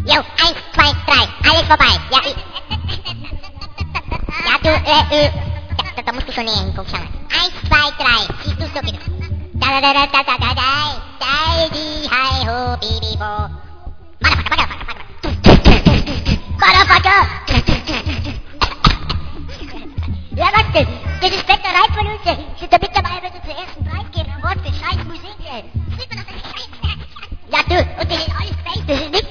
Jo, 1, 2, 3, alles vorbei. Ja, ja, du, da musst du schon näher hingucken, schau mal. 1, 2, 3, siehst du, so geht es. Da, da, da, da, da, da, da, da, di, hi, ho, bibi, bo. Motherfucker. Ja, was denn? Das ist Bäckerei von uns, sind da mit dabei, wenn du zur ersten Preis geben, Wort für scheiß Musik, Sieht man das nicht scheiße? Ja, du, und das ist alles Fake, das ist nichts